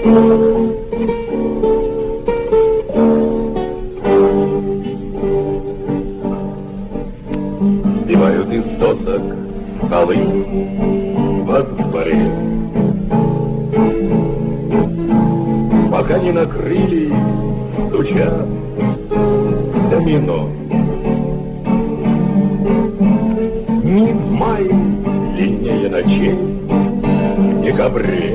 Сбивают из досок столы во дворе, пока не накрыли, стуча домино. Ни в мае длиннее ночей, в декабре,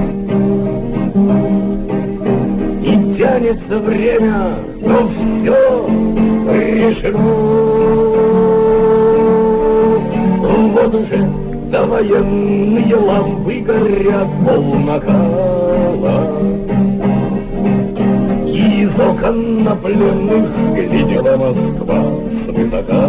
и тянется время, но все решено. Вот уже довоенные лампы горят полнакала, и из окон на пленных глядела Москва свысока.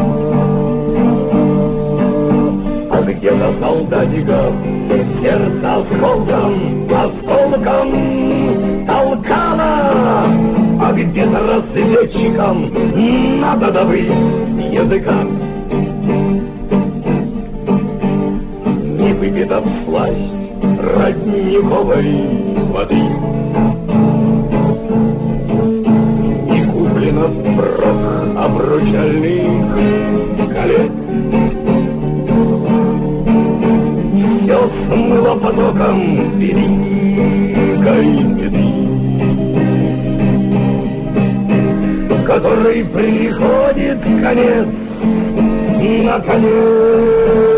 А где-то солдатиков сердца осколком толкала, а где-то разведчикам надо добыть языка. Не выпита всласть родниковой воды, не куплено впрок обручальных колец. Все смыло потоком великой беды, в которой приходит конец, наконец.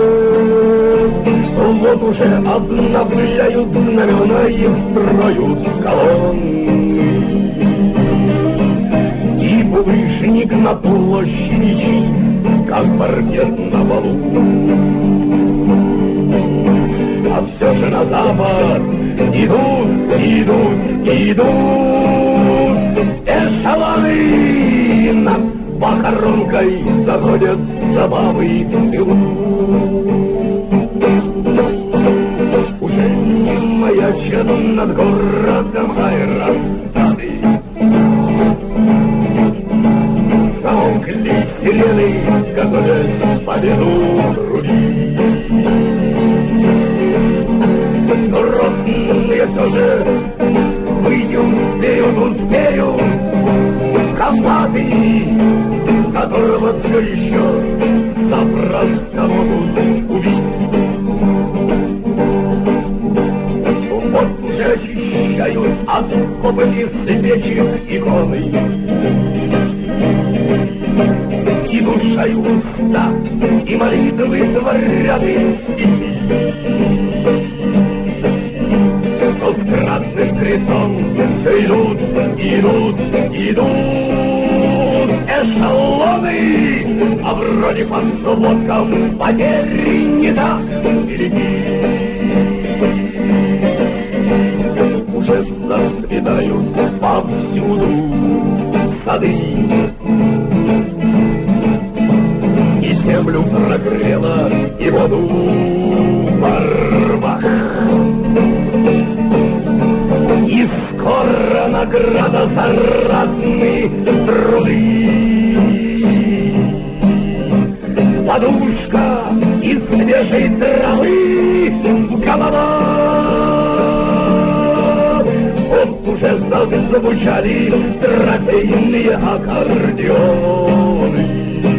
Вот уже обновляют знамена и строят колонны, и булыжник на площади, как паркет на балу. А все же на запад идут эшелоны, над похоронкой заходят забавы и тылу. Уже не маячат над городом аэростаты, замолкли сирены, готовят победу груди. Но ротные все же успеют комбаты, которого все еще запросто могут убить. Вот уже очищают от копоти свечи иконы, и душа, и уста, и молитвы творят из стихи. Но с красным крестом все идут эшелоны, а вроде по сводкам потери не так велики. Уже зацветают повсюду сады, и землю прогрела, и воду в рвах. И скоро награда за разные труды. Подушка из свежей травы, голова. Вот уже зазвучали трофейные аккордеоны.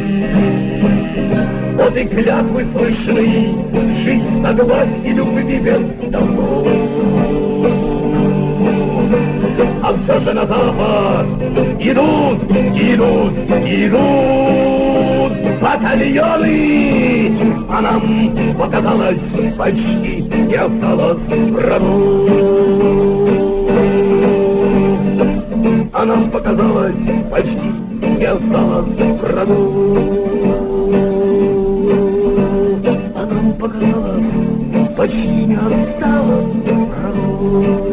Вот и клятвы слышны, жизнь, согласие, любви без домов. А все же на запад идут батальоны, а нам показалось, почти не осталось врагов. А нам показалось, почти не осталось врагов. А нам показалось, почти не осталось врагов.